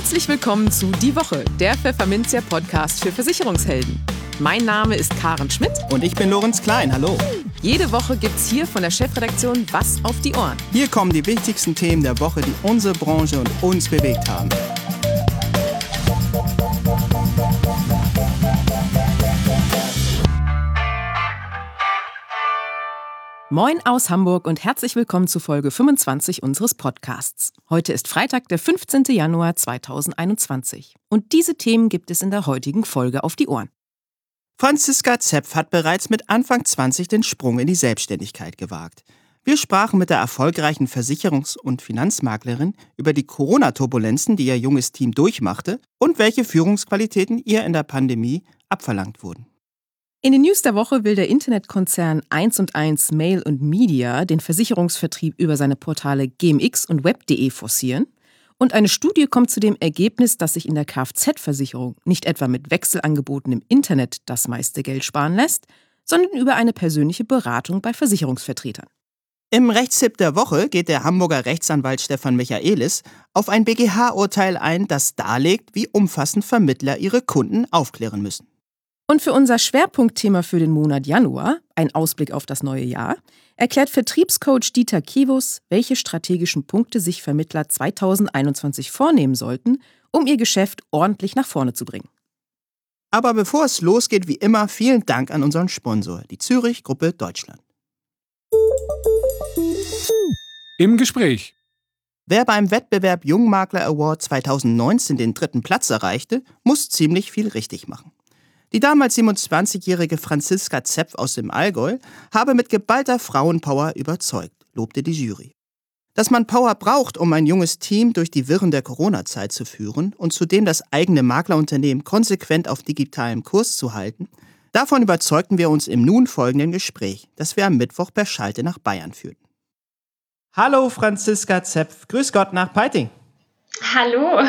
Herzlich willkommen zu Die Woche, der Pfefferminzia-Podcast für Versicherungshelden. Mein Name ist Karen Schmidt. Und ich bin Lorenz Klein, hallo. Jede Woche gibt's hier von der Chefredaktion was auf die Ohren. Hier kommen die wichtigsten Themen der Woche, die unsere Branche und uns bewegt haben. Moin aus Hamburg und herzlich willkommen zu Folge 25 unseres Podcasts. Heute ist Freitag, der 15. Januar 2021. Und diese Themen gibt es in der heutigen Folge auf die Ohren. Franziska Zepf hat bereits mit Anfang 20 den Sprung in die Selbstständigkeit gewagt. Wir sprachen mit der erfolgreichen Versicherungs- und Finanzmaklerin über die Corona-Turbulenzen, die ihr junges Team durchmachte und welche Führungsqualitäten ihr in der Pandemie abverlangt wurden. In den News der Woche will der Internetkonzern 1&1 Mail & Media den Versicherungsvertrieb über seine Portale GMX und web.de forcieren. Und eine Studie kommt zu dem Ergebnis, dass sich in der Kfz-Versicherung nicht etwa mit Wechselangeboten im Internet das meiste Geld sparen lässt, sondern über eine persönliche Beratung bei Versicherungsvertretern. Im Rechtstipp der Woche geht der Hamburger Rechtsanwalt Stefan Michaelis auf ein BGH-Urteil ein, das darlegt, wie umfassend Vermittler ihre Kunden aufklären müssen. Und für unser Schwerpunktthema für den Monat Januar, ein Ausblick auf das neue Jahr, erklärt Vertriebscoach Dieter Kevus, welche strategischen Punkte sich Vermittler 2021 vornehmen sollten, um ihr Geschäft ordentlich nach vorne zu bringen. Aber bevor es losgeht, wie immer, vielen Dank an unseren Sponsor, die Zürich Gruppe Deutschland. Im Gespräch. Wer beim Wettbewerb Jungmakler Award 2019 den 3. Platz erreichte, muss ziemlich viel richtig machen. Die damals 27-jährige Franziska Zepf aus dem Allgäu habe mit geballter Frauenpower überzeugt, lobte die Jury. Dass man Power braucht, um ein junges Team durch die Wirren der Corona-Zeit zu führen und zudem das eigene Maklerunternehmen konsequent auf digitalem Kurs zu halten, davon überzeugten wir uns im nun folgenden Gespräch, das wir am Mittwoch per Schalte nach Bayern führten. Hallo Franziska Zepf, grüß Gott nach Peiting. Hallo.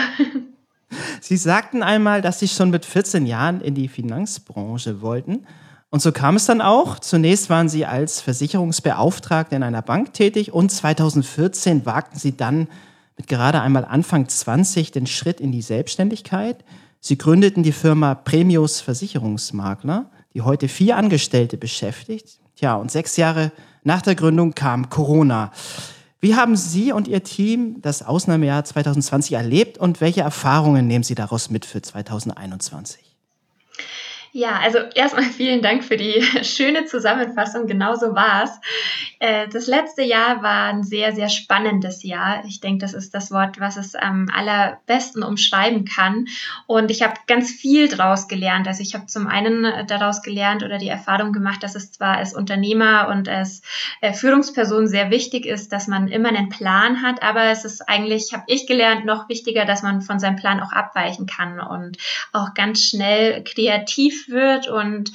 Sie sagten einmal, dass Sie schon mit 14 Jahren in die Finanzbranche wollten. Und so kam es dann auch. Zunächst waren Sie als Versicherungsbeauftragte in einer Bank tätig und 2014 wagten Sie dann mit gerade einmal Anfang 20 den Schritt in die Selbstständigkeit. Sie gründeten die Firma Premius Versicherungsmakler, die heute 4 Angestellte beschäftigt. Tja, und 6 Jahre nach der Gründung kam Corona. Wie haben Sie und Ihr Team das Ausnahmejahr 2020 erlebt und welche Erfahrungen nehmen Sie daraus mit für 2021? Ja, also erstmal vielen Dank für die schöne Zusammenfassung. Genau so war es. Das letzte Jahr war ein sehr, sehr spannendes Jahr. Ich denke, das ist das Wort, was es am allerbesten umschreiben kann. Und ich habe ganz viel daraus gelernt. Also ich habe zum einen daraus gelernt oder die Erfahrung gemacht, dass es zwar als Unternehmer und als Führungsperson sehr wichtig ist, dass man immer einen Plan hat, aber es ist eigentlich, habe ich gelernt, noch wichtiger, dass man von seinem Plan auch abweichen kann und auch ganz schnell kreativ wird und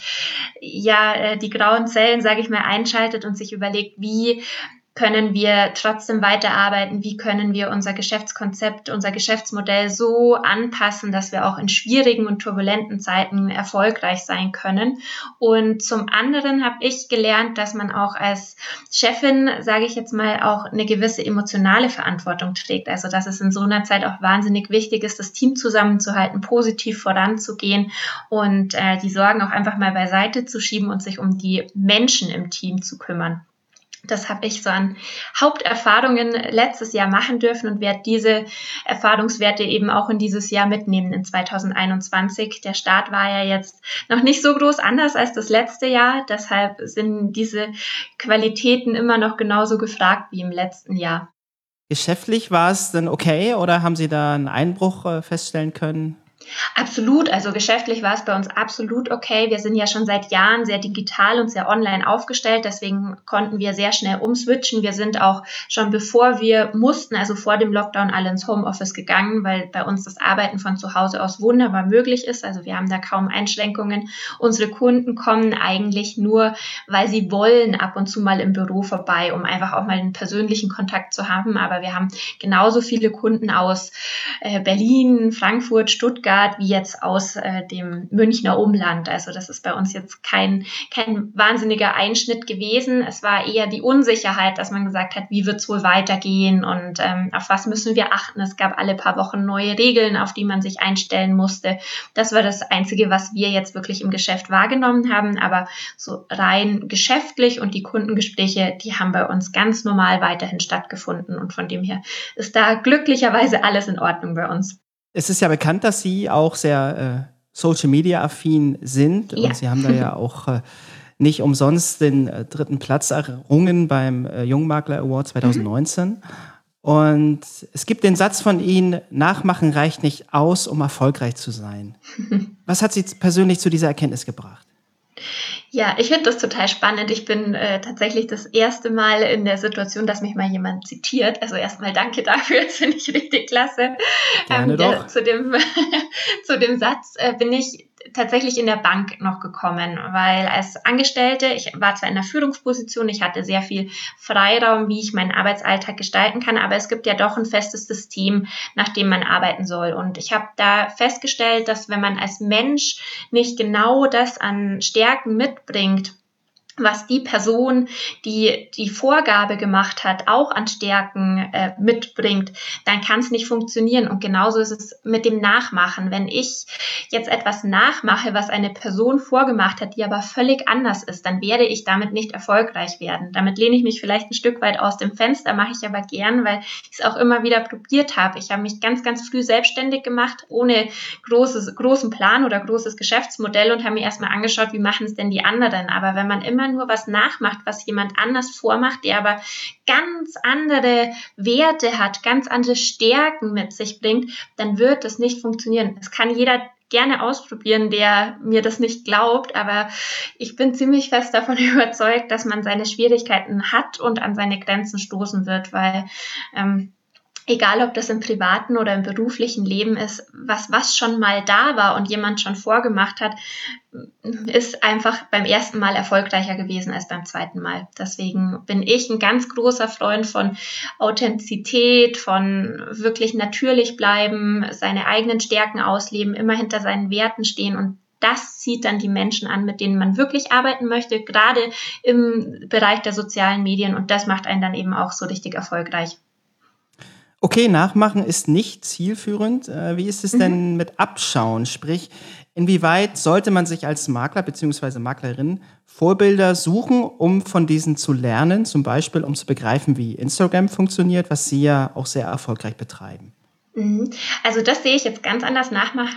ja, die grauen Zellen, sage ich mal, einschaltet und sich überlegt, wie können wir trotzdem weiterarbeiten, wie können wir unser Geschäftskonzept, unser Geschäftsmodell so anpassen, dass wir auch in schwierigen und turbulenten Zeiten erfolgreich sein können. Und zum anderen habe ich gelernt, dass man auch als Chefin, sage ich jetzt mal, auch eine gewisse emotionale Verantwortung trägt. Also dass es in so einer Zeit auch wahnsinnig wichtig ist, das Team zusammenzuhalten, positiv voranzugehen und die Sorgen auch einfach mal beiseite zu schieben und sich um die Menschen im Team zu kümmern. Das habe ich so an Haupterfahrungen letztes Jahr machen dürfen und werde diese Erfahrungswerte eben auch in dieses Jahr mitnehmen in 2021. Der Start war ja jetzt noch nicht so groß anders als das letzte Jahr. Deshalb sind diese Qualitäten immer noch genauso gefragt wie im letzten Jahr. Geschäftlich war es denn okay oder haben Sie da einen Einbruch feststellen können? Absolut, also geschäftlich war es bei uns absolut okay. Wir sind ja schon seit Jahren sehr digital und sehr online aufgestellt, deswegen konnten wir sehr schnell umswitchen. Wir sind auch schon bevor wir mussten, also vor dem Lockdown, alle ins Homeoffice gegangen, weil bei uns das Arbeiten von zu Hause aus wunderbar möglich ist. Also wir haben da kaum Einschränkungen. Unsere Kunden kommen eigentlich nur, weil sie wollen, ab und zu mal im Büro vorbei, um einfach auch mal einen persönlichen Kontakt zu haben. Aber wir haben genauso viele Kunden aus Berlin, Frankfurt, Stuttgart, Stuttgart wie jetzt aus dem Münchner Umland. Also das ist bei uns jetzt kein wahnsinniger Einschnitt gewesen. Es war eher die Unsicherheit, dass man gesagt hat, wie wird es wohl weitergehen und auf was müssen wir achten. Es gab alle paar Wochen neue Regeln, auf die man sich einstellen musste. Das war das Einzige, was wir jetzt wirklich im Geschäft wahrgenommen haben. Aber so rein geschäftlich und die Kundengespräche, die haben bei uns ganz normal weiterhin stattgefunden. Und von dem her ist da glücklicherweise alles in Ordnung bei uns. Es ist ja bekannt, dass Sie auch sehr Social-Media-affin sind. Ja. Und Sie haben da ja auch nicht umsonst den 3. Platz errungen beim Jungmakler Award 2019. Und es gibt den Satz von Ihnen, Nachmachen reicht nicht aus, um erfolgreich zu sein. Was hat Sie persönlich zu dieser Erkenntnis gebracht? Ja, ich finde das total spannend. Ich bin tatsächlich das erste Mal in der Situation, dass mich mal jemand zitiert. Also erstmal danke dafür, das finde ich richtig klasse. Gerne doch. Zu dem Satz bin ich tatsächlich in der Bank noch gekommen, weil als Angestellte, ich war zwar in der Führungsposition, ich hatte sehr viel Freiraum, wie ich meinen Arbeitsalltag gestalten kann, aber es gibt ja doch ein festes System, nach dem man arbeiten soll. Und ich habe da festgestellt, dass wenn man als Mensch nicht genau das an Stärken mitbringt, was die Person, die die Vorgabe gemacht hat, auch an Stärken mitbringt, dann kann es nicht funktionieren. Und genauso ist es mit dem Nachmachen. Wenn ich jetzt etwas nachmache, was eine Person vorgemacht hat, die aber völlig anders ist, dann werde ich damit nicht erfolgreich werden. Damit lehne ich mich vielleicht ein Stück weit aus dem Fenster, mache ich aber gern, weil ich es auch immer wieder probiert habe. Ich habe mich ganz, ganz früh selbstständig gemacht, ohne großen Plan oder großes Geschäftsmodell und habe mir erstmal angeschaut, wie machen es denn die anderen. Aber wenn man immer nur was nachmacht, was jemand anders vormacht, der aber ganz andere Werte hat, ganz andere Stärken mit sich bringt, dann wird das nicht funktionieren. Das kann jeder gerne ausprobieren, der mir das nicht glaubt, aber ich bin ziemlich fest davon überzeugt, dass man seine Schwierigkeiten hat und an seine Grenzen stoßen wird, weil egal, ob das im privaten oder im beruflichen Leben ist, was schon mal da war und jemand schon vorgemacht hat, ist einfach beim ersten Mal erfolgreicher gewesen als beim zweiten Mal. Deswegen bin ich ein ganz großer Freund von Authentizität, von wirklich natürlich bleiben, seine eigenen Stärken ausleben, immer hinter seinen Werten stehen und das zieht dann die Menschen an, mit denen man wirklich arbeiten möchte, gerade im Bereich der sozialen Medien und das macht einen dann eben auch so richtig erfolgreich. Okay, Nachmachen ist nicht zielführend. Wie ist es denn mit Abschauen? Sprich, inwieweit sollte man sich als Makler bzw. Maklerin Vorbilder suchen, um von diesen zu lernen, zum Beispiel um zu begreifen, wie Instagram funktioniert, was Sie ja auch sehr erfolgreich betreiben? Also das sehe ich jetzt ganz anders.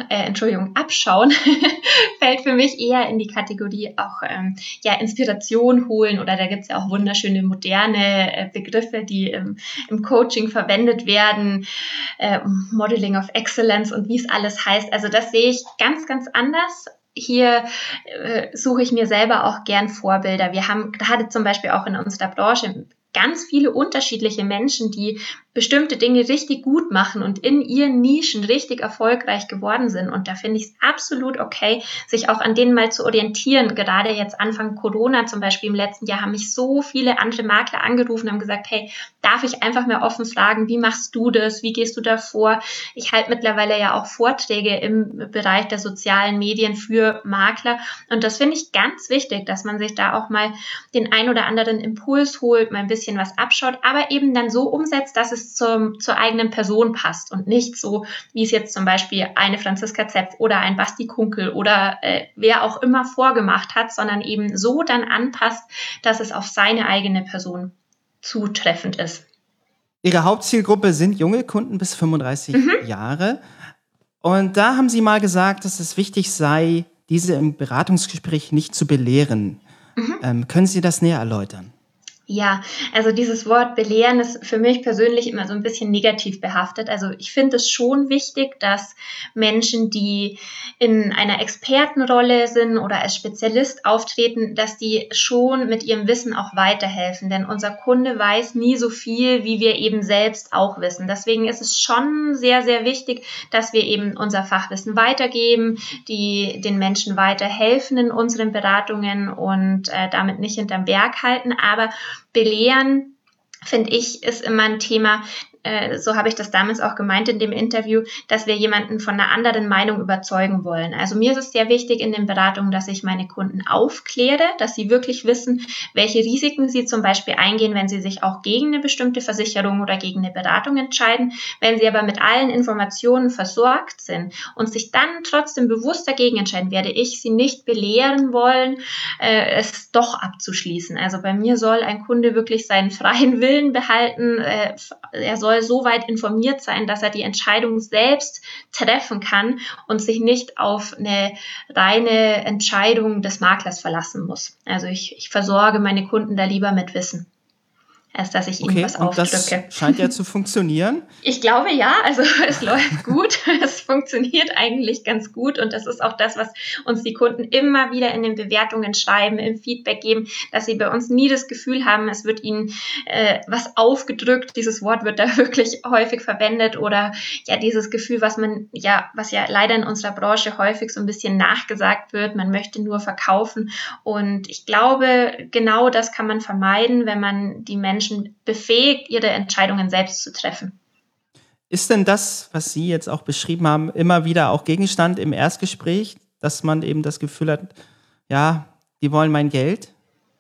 Abschauen fällt für mich eher in die Kategorie auch Inspiration holen oder da gibt es ja auch wunderschöne moderne Begriffe, die im Coaching verwendet werden, Modeling of Excellence und wie es alles heißt. Also das sehe ich ganz, ganz anders. Hier suche ich mir selber auch gern Vorbilder. Wir haben gerade zum Beispiel auch in unserer Branche ganz viele unterschiedliche Menschen, die bestimmte Dinge richtig gut machen und in ihren Nischen richtig erfolgreich geworden sind. Und da finde ich es absolut okay, sich auch an denen mal zu orientieren. Gerade jetzt Anfang Corona zum Beispiel im letzten Jahr haben mich so viele andere Makler angerufen und haben gesagt, hey, darf ich einfach mal offen fragen, wie machst du das? Wie gehst du da vor? Ich halte mittlerweile ja auch Vorträge im Bereich der sozialen Medien für Makler. Und das finde ich ganz wichtig, dass man sich da auch mal den ein oder anderen Impuls holt, mal ein bisschen was abschaut, aber eben dann so umsetzt, dass es zur eigenen Person passt und nicht so, wie es jetzt zum Beispiel eine Franziska Zepf oder ein Basti Kunkel oder wer auch immer vorgemacht hat, sondern eben so dann anpasst, dass es auf seine eigene Person zutreffend ist. Ihre Hauptzielgruppe sind junge Kunden bis 35 Jahre. Und da haben Sie mal gesagt, dass es wichtig sei, diese im Beratungsgespräch nicht zu belehren. Können Sie das näher erläutern? Ja, also dieses Wort belehren ist für mich persönlich immer so ein bisschen negativ behaftet. Also ich finde es schon wichtig, dass Menschen, die in einer Expertenrolle sind oder als Spezialist auftreten, dass die schon mit ihrem Wissen auch weiterhelfen. Denn unser Kunde weiß nie so viel, wie wir eben selbst auch wissen. Deswegen ist es schon sehr, sehr wichtig, dass wir eben unser Fachwissen weitergeben, die den Menschen weiterhelfen in unseren Beratungen und damit nicht hinterm Berg halten. Aber belehren, finde ich, ist immer ein Thema. so habe ich das damals auch gemeint in dem Interview, dass wir jemanden von einer anderen Meinung überzeugen wollen. Also mir ist es sehr wichtig in den Beratungen, dass ich meine Kunden aufkläre, dass sie wirklich wissen, welche Risiken sie zum Beispiel eingehen, wenn sie sich auch gegen eine bestimmte Versicherung oder gegen eine Beratung entscheiden. Wenn sie aber mit allen Informationen versorgt sind und sich dann trotzdem bewusst dagegen entscheiden, werde ich sie nicht belehren wollen, es doch abzuschließen. Also bei mir soll ein Kunde wirklich seinen freien Willen behalten. Er soll so weit informiert sein, dass er die Entscheidung selbst treffen kann und sich nicht auf eine reine Entscheidung des Maklers verlassen muss. Also ich versorge meine Kunden da lieber mit Wissen, als dass ich ihnen was aufdrücke. Das scheint ja zu funktionieren. Ich glaube ja, also es läuft gut, es funktioniert eigentlich ganz gut und das ist auch das, was uns die Kunden immer wieder in den Bewertungen schreiben, im Feedback geben, dass sie bei uns nie das Gefühl haben, es wird ihnen was aufgedrückt, dieses Wort wird da wirklich häufig verwendet oder ja dieses Gefühl, was ja leider in unserer Branche häufig so ein bisschen nachgesagt wird, man möchte nur verkaufen und ich glaube, genau das kann man vermeiden, wenn man die Menschen befähigt, ihre Entscheidungen selbst zu treffen. Ist denn das, was Sie jetzt auch beschrieben haben, immer wieder auch Gegenstand im Erstgespräch, dass man eben das Gefühl hat, ja, die wollen mein Geld?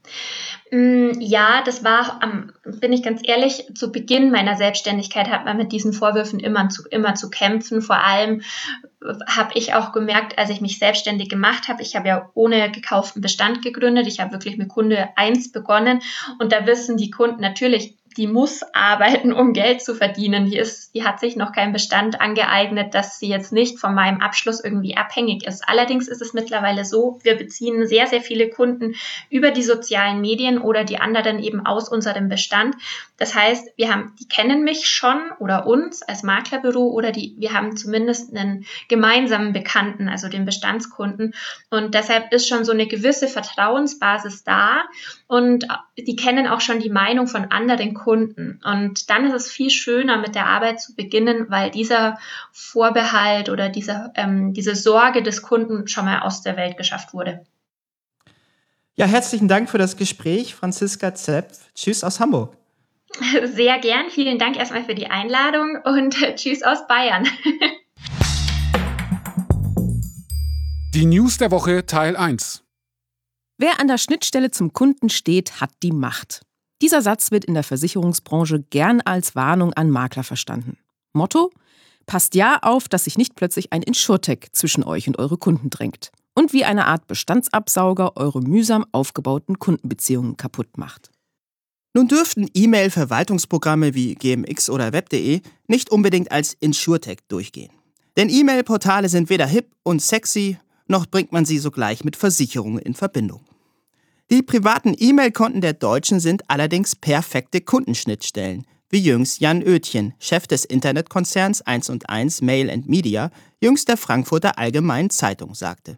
Ja, das war, bin ich ganz ehrlich, zu Beginn meiner Selbstständigkeit hat man mit diesen Vorwürfen immer zu kämpfen. Vor allem habe ich auch gemerkt, als ich mich selbstständig gemacht habe, ich habe ja ohne gekauften Bestand gegründet, ich habe wirklich mit Kunde 1 begonnen und da wissen die Kunden natürlich, die muss arbeiten, um Geld zu verdienen. Die hat sich noch keinen Bestand angeeignet, dass sie jetzt nicht von meinem Abschluss irgendwie abhängig ist. Allerdings ist es mittlerweile so, wir beziehen sehr, sehr viele Kunden über die sozialen Medien oder die anderen eben aus unserem Bestand. Das heißt, die kennen mich schon oder uns als Maklerbüro oder wir haben zumindest einen gemeinsamen Bekannten, also den Bestandskunden. Und deshalb ist schon so eine gewisse Vertrauensbasis da und die kennen auch schon die Meinung von anderen Kunden. Und dann ist es viel schöner, mit der Arbeit zu beginnen, weil dieser Vorbehalt oder diese Sorge des Kunden schon mal aus der Welt geschafft wurde. Ja, herzlichen Dank für das Gespräch, Franziska Zepf. Tschüss aus Hamburg. Sehr gern. Vielen Dank erstmal für die Einladung und tschüss aus Bayern. Die News der Woche Teil 1. Wer an der Schnittstelle zum Kunden steht, hat die Macht. Dieser Satz wird in der Versicherungsbranche gern als Warnung an Makler verstanden. Motto: Passt ja auf, dass sich nicht plötzlich ein Insurtech zwischen euch und eure Kunden drängt und wie eine Art Bestandsabsauger eure mühsam aufgebauten Kundenbeziehungen kaputt macht. Nun dürften E-Mail-Verwaltungsprogramme wie GMX oder Web.de nicht unbedingt als Insurtech durchgehen. Denn E-Mail-Portale sind weder hip und sexy, noch bringt man sie sogleich mit Versicherungen in Verbindung. Die privaten E-Mail-Konten der Deutschen sind allerdings perfekte Kundenschnittstellen, wie jüngst Jan Oetjen, Chef des Internetkonzerns 1&1 Mail & Media, jüngst der Frankfurter Allgemeinen Zeitung sagte.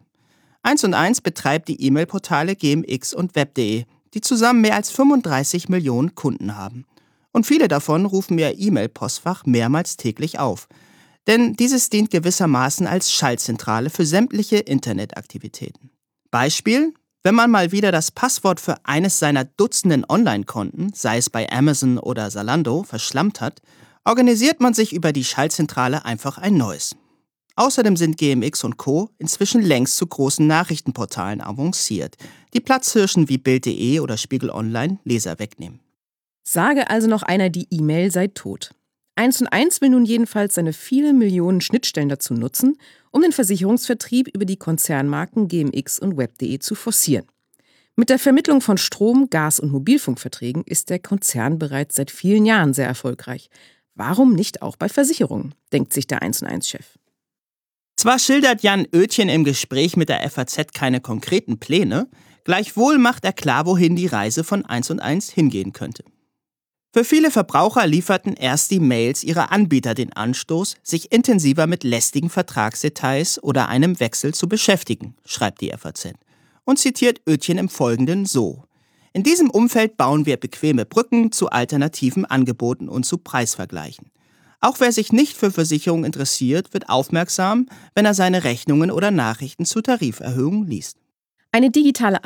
1&1 betreibt die E-Mail-Portale GMX und Web.de, die zusammen mehr als 35 Millionen Kunden haben. Und viele davon rufen ihr E-Mail-Postfach mehrmals täglich auf. Denn dieses dient gewissermaßen als Schaltzentrale für sämtliche Internetaktivitäten. Beispiel: Wenn man mal wieder das Passwort für eines seiner Dutzenden Online-Konten, sei es bei Amazon oder Zalando, verschlammt hat, organisiert man sich über die Schaltzentrale einfach ein neues. Außerdem sind GMX und Co. inzwischen längst zu großen Nachrichtenportalen avanciert, die Platzhirschen wie Bild.de oder Spiegel Online Leser wegnehmen. Sage also noch einer, die E-Mail sei tot. 1&1 will nun jedenfalls seine vielen Millionen Schnittstellen dazu nutzen, um den Versicherungsvertrieb über die Konzernmarken GMX und Web.de zu forcieren. Mit der Vermittlung von Strom-, Gas- und Mobilfunkverträgen ist der Konzern bereits seit vielen Jahren sehr erfolgreich. Warum nicht auch bei Versicherungen, denkt sich der 1&1-Chef. Zwar schildert Jan Oetjen im Gespräch mit der FAZ keine konkreten Pläne, gleichwohl macht er klar, wohin die Reise von 1&1 hingehen könnte. Für viele Verbraucher lieferten erst die Mails ihrer Anbieter den Anstoß, sich intensiver mit lästigen Vertragsdetails oder einem Wechsel zu beschäftigen, schreibt die FAZ und zitiert Oetjen im Folgenden so: In diesem Umfeld bauen wir bequeme Brücken zu alternativen Angeboten und zu Preisvergleichen. Auch wer sich nicht für Versicherungen interessiert, wird aufmerksam, wenn er seine Rechnungen oder Nachrichten zu Tariferhöhungen liest. Eine digitale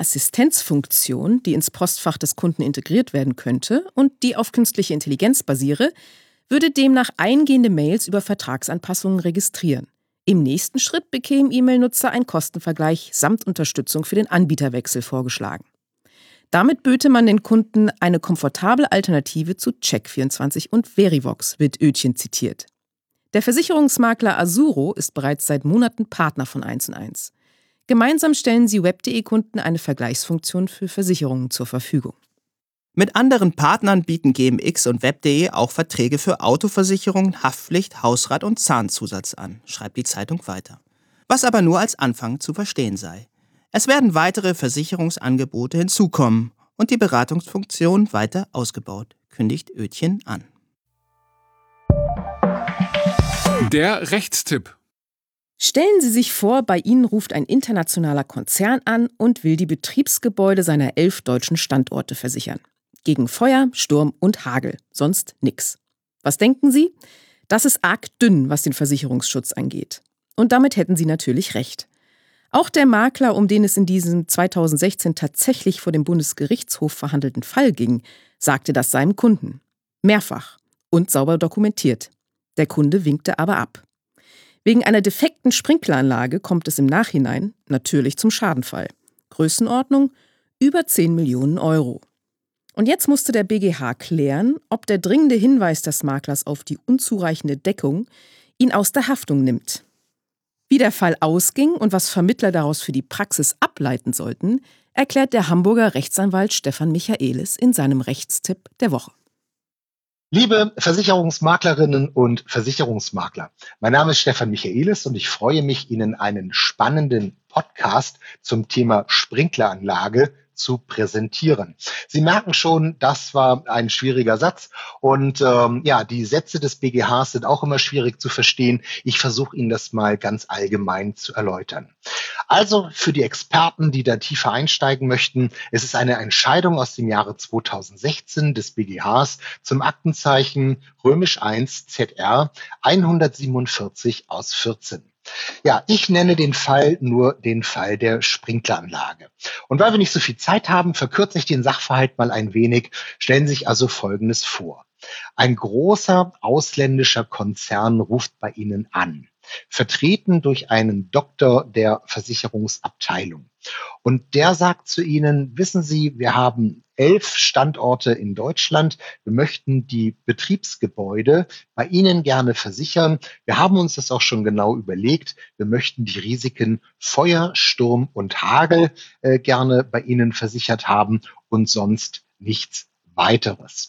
Assistenzfunktion, die ins Postfach des Kunden integriert werden könnte und die auf künstliche Intelligenz basiere, würde demnach eingehende Mails über Vertragsanpassungen registrieren. Im nächsten Schritt bekämen E-Mail-Nutzer einen Kostenvergleich samt Unterstützung für den Anbieterwechsel vorgeschlagen. Damit böte man den Kunden eine komfortable Alternative zu Check24 und Verivox, wird Oetjen zitiert. Der Versicherungsmakler Azuro ist bereits seit Monaten Partner von 1&1. Gemeinsam stellen sie Web.de-Kunden eine Vergleichsfunktion für Versicherungen zur Verfügung. Mit anderen Partnern bieten GMX und Web.de auch Verträge für Autoversicherungen, Haftpflicht, Hausrat und Zahnzusatz an, schreibt die Zeitung weiter. Was aber nur als Anfang zu verstehen sei. Es werden weitere Versicherungsangebote hinzukommen und die Beratungsfunktion weiter ausgebaut, kündigt Oetjen an. Der Rechtstipp. Stellen Sie sich vor, bei Ihnen ruft ein internationaler Konzern an und will die Betriebsgebäude seiner 11 deutschen Standorte versichern. Gegen Feuer, Sturm und Hagel, sonst nix. Was denken Sie? Das ist arg dünn, was den Versicherungsschutz angeht. Und damit hätten Sie natürlich recht. Auch der Makler, um den es in diesem 2016 tatsächlich vor dem Bundesgerichtshof verhandelten Fall ging, sagte das seinem Kunden. Mehrfach und sauber dokumentiert. Der Kunde winkte aber ab. Wegen einer defekten Sprinkleranlage kommt es im Nachhinein natürlich zum Schadenfall. Größenordnung über 10 Millionen Euro. Und jetzt musste der BGH klären, ob der dringende Hinweis des Maklers auf die unzureichende Deckung ihn aus der Haftung nimmt. Wie der Fall ausging und was Vermittler daraus für die Praxis ableiten sollten, erklärt der Hamburger Rechtsanwalt Stefan Michaelis in seinem Rechtstipp der Woche. Liebe Versicherungsmaklerinnen und Versicherungsmakler, mein Name ist Stefan Michaelis und ich freue mich, Ihnen einen spannenden Podcast zum Thema Sprinkleranlage zu präsentieren. Sie merken schon, das war ein schwieriger Satz und die Sätze des BGHs sind auch immer schwierig zu verstehen. Ich versuche Ihnen das mal ganz allgemein zu erläutern. Also für die Experten, die da tiefer einsteigen möchten, es ist eine Entscheidung aus dem Jahre 2016 des BGHs zum Aktenzeichen I ZR 147 aus 14. Ja, ich nenne den Fall nur den Fall der Sprinkleranlage. Und weil wir nicht so viel Zeit haben, verkürze ich den Sachverhalt mal ein wenig. Stellen Sie sich also Folgendes vor. Ein großer ausländischer Konzern ruft bei Ihnen an, vertreten durch einen Doktor der Versicherungsabteilung. Und der sagt zu Ihnen, wissen Sie, wir haben 11 Standorte in Deutschland. Wir möchten die Betriebsgebäude bei Ihnen gerne versichern. Wir haben uns das auch schon genau überlegt. Wir möchten die Risiken Feuer, Sturm und Hagel gerne bei Ihnen versichert haben und sonst nichts weiteres.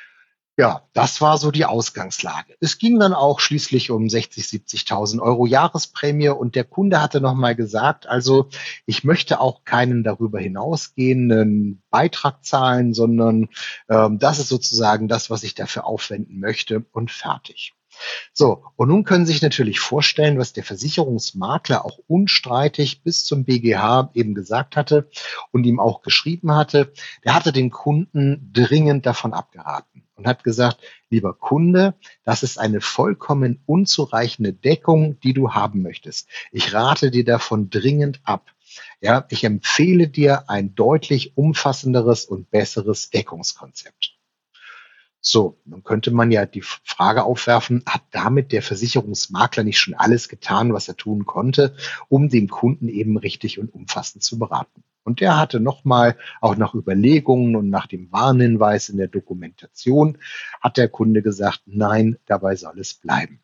Ja, das war so die Ausgangslage. Es ging dann auch schließlich um 60.000, 70.000 Euro Jahresprämie und der Kunde hatte nochmal gesagt, also ich möchte auch keinen darüber hinausgehenden Beitrag zahlen, sondern das ist sozusagen das, was ich dafür aufwenden möchte und fertig. So, und nun können Sie sich natürlich vorstellen, was der Versicherungsmakler auch unstreitig bis zum BGH eben gesagt hatte und ihm auch geschrieben hatte. Der hatte den Kunden dringend davon abgeraten und hat gesagt, lieber Kunde, das ist eine vollkommen unzureichende Deckung, die du haben möchtest. Ich rate dir davon dringend ab. Ja, ich empfehle dir ein deutlich umfassenderes und besseres Deckungskonzept. So, nun könnte man ja die Frage aufwerfen, hat damit der Versicherungsmakler nicht schon alles getan, was er tun konnte, um den Kunden eben richtig und umfassend zu beraten? Und der hatte nochmal, auch nach Überlegungen und nach dem Warnhinweis in der Dokumentation, hat der Kunde gesagt, nein, dabei soll es bleiben.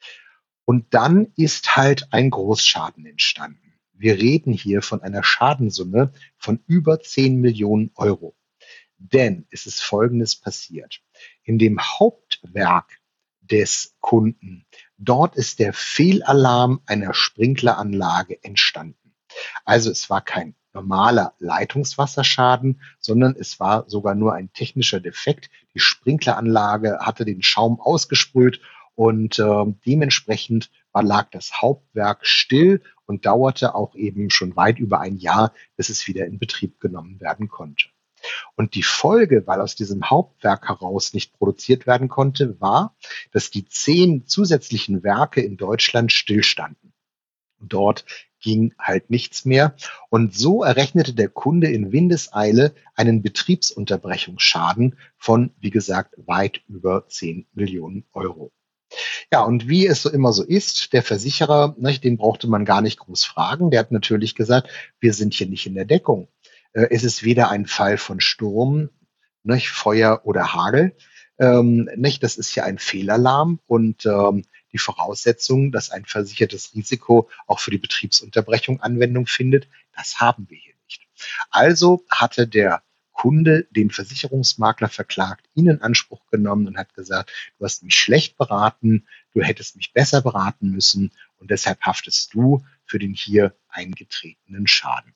Und dann ist halt ein Großschaden entstanden. Wir reden hier von einer Schadenssumme von über 10 Millionen Euro. Denn es ist Folgendes passiert. In dem Hauptwerk des Kunden, dort ist der Fehlalarm einer Sprinkleranlage entstanden. Also es war kein normaler Leitungswasserschaden, sondern es war sogar nur ein technischer Defekt. Die Sprinkleranlage hatte den Schaum ausgesprüht und dementsprechend lag das Hauptwerk still und dauerte auch eben schon weit über ein Jahr, bis es wieder in Betrieb genommen werden konnte. Und die Folge, weil aus diesem Hauptwerk heraus nicht produziert werden konnte, war, dass die 10 zusätzlichen Werke in Deutschland stillstanden. Dort ging halt nichts mehr. Und so errechnete der Kunde in Windeseile einen Betriebsunterbrechungsschaden von, wie gesagt, weit über 10 Millionen Euro. Ja, und wie es so immer so ist, der Versicherer, ne, den brauchte man gar nicht groß fragen. Der hat natürlich gesagt, wir sind hier nicht in der Deckung. Es ist weder ein Fall von Sturm, ne, Feuer oder Hagel. Nicht, das ist ja ein Fehlalarm und die Voraussetzung, dass ein versichertes Risiko auch für die Betriebsunterbrechung Anwendung findet, das haben wir hier nicht. Also hatte der Kunde den Versicherungsmakler verklagt, ihn in Anspruch genommen und hat gesagt, du hast mich schlecht beraten, du hättest mich besser beraten müssen und deshalb haftest du für den hier eingetretenen Schaden.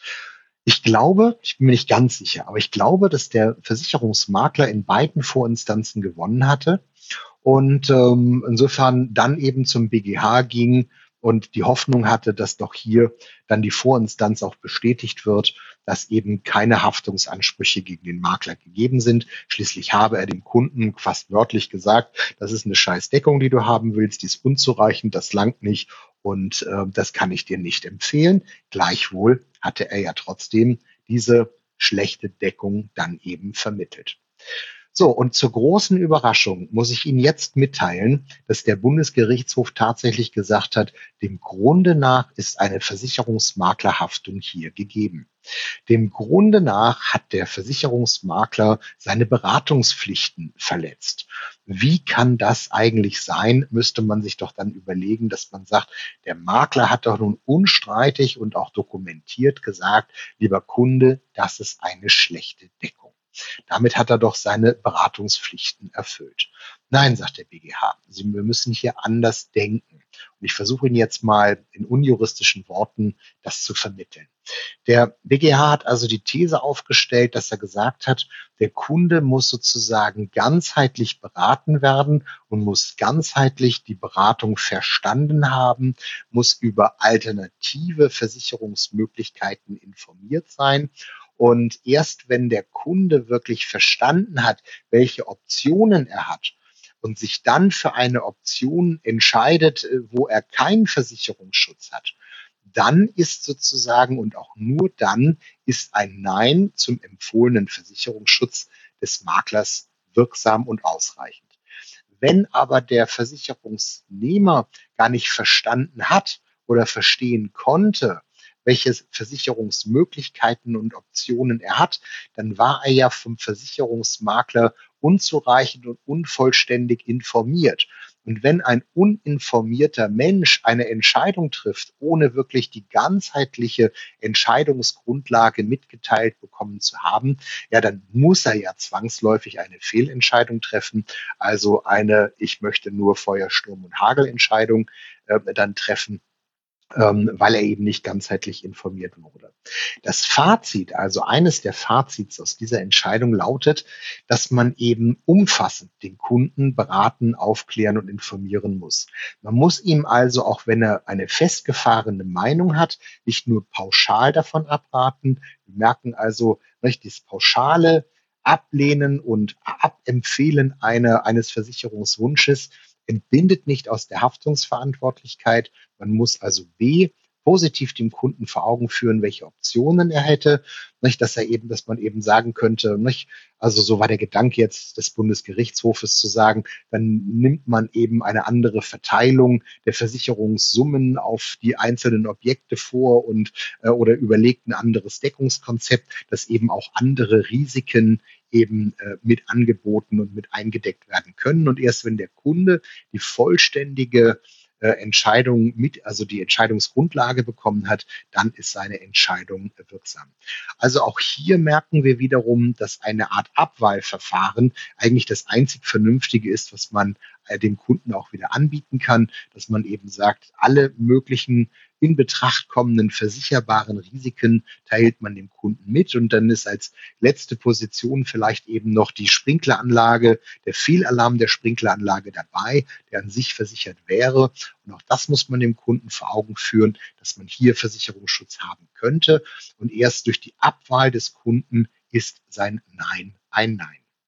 Ich glaube, ich bin mir nicht ganz sicher, aber ich glaube, dass der Versicherungsmakler in beiden Vorinstanzen gewonnen hatte und insofern dann eben zum BGH ging und die Hoffnung hatte, dass doch hier dann die Vorinstanz auch bestätigt wird, dass eben keine Haftungsansprüche gegen den Makler gegeben sind. Schließlich habe er dem Kunden fast wörtlich gesagt, das ist eine Scheißdeckung, die du haben willst, die ist unzureichend, das langt nicht und das kann ich dir nicht empfehlen. Gleichwohl hatte er ja trotzdem diese schlechte Deckung dann eben vermittelt. So, und zur großen Überraschung muss ich Ihnen jetzt mitteilen, dass der Bundesgerichtshof tatsächlich gesagt hat, dem Grunde nach ist eine Versicherungsmaklerhaftung hier gegeben. Dem Grunde nach hat der Versicherungsmakler seine Beratungspflichten verletzt. Wie kann das eigentlich sein, müsste man sich doch dann überlegen, dass man sagt, der Makler hat doch nun unstreitig und auch dokumentiert gesagt, lieber Kunde, das ist eine schlechte Deckung. Damit hat er doch seine Beratungspflichten erfüllt. Nein, sagt der BGH, wir müssen hier anders denken. Und ich versuche Ihnen jetzt mal in unjuristischen Worten das zu vermitteln. Der BGH hat also die These aufgestellt, dass er gesagt hat, der Kunde muss sozusagen ganzheitlich beraten werden und muss ganzheitlich die Beratung verstanden haben, muss über alternative Versicherungsmöglichkeiten informiert sein. Und erst wenn der Kunde wirklich verstanden hat, welche Optionen er hat und sich dann für eine Option entscheidet, wo er keinen Versicherungsschutz hat, dann ist sozusagen und auch nur dann ist ein Nein zum empfohlenen Versicherungsschutz des Maklers wirksam und ausreichend. Wenn aber der Versicherungsnehmer gar nicht verstanden hat oder verstehen konnte, welche Versicherungsmöglichkeiten und Optionen er hat, dann war er ja vom Versicherungsmakler unzureichend und unvollständig informiert. Und wenn ein uninformierter Mensch eine Entscheidung trifft, ohne wirklich die ganzheitliche Entscheidungsgrundlage mitgeteilt bekommen zu haben, ja, dann muss er ja zwangsläufig eine Fehlentscheidung treffen, also eine ich möchte nur Feuer, Sturm und Hagel Entscheidung dann treffen, weil er eben nicht ganzheitlich informiert wurde. Das Fazit, also eines der Fazits aus dieser Entscheidung lautet, dass man eben umfassend den Kunden beraten, aufklären und informieren muss. Man muss ihm also, auch wenn er eine festgefahrene Meinung hat, nicht nur pauschal davon abraten. Wir merken also, dieses pauschale Ablehnen und Abempfehlen eines Versicherungswunsches entbindet nicht aus der Haftungsverantwortlichkeit. Man muss also positiv dem Kunden vor Augen führen, welche Optionen er hätte, nicht, dass man eben sagen könnte, nicht, also so war der Gedanke jetzt des Bundesgerichtshofes zu sagen, dann nimmt man eben eine andere Verteilung der Versicherungssummen auf die einzelnen Objekte vor und oder überlegt ein anderes Deckungskonzept, das eben auch andere Risiken eben mit angeboten und mit eingedeckt werden können. Und erst wenn der Kunde die vollständige Entscheidung also die Entscheidungsgrundlage bekommen hat, dann ist seine Entscheidung wirksam. Also auch hier merken wir wiederum, dass eine Art Abwahlverfahren eigentlich das einzig Vernünftige ist, was man dem Kunden auch wieder anbieten kann, dass man eben sagt, alle möglichen in Betracht kommenden versicherbaren Risiken teilt man dem Kunden mit und dann ist als letzte Position vielleicht eben noch die Sprinkleranlage, der Fehlalarm der Sprinkleranlage dabei, der an sich versichert wäre. Und auch das muss man dem Kunden vor Augen führen, dass man hier Versicherungsschutz haben könnte. Und erst durch die Abwahl des Kunden ist sein Nein ein Nein.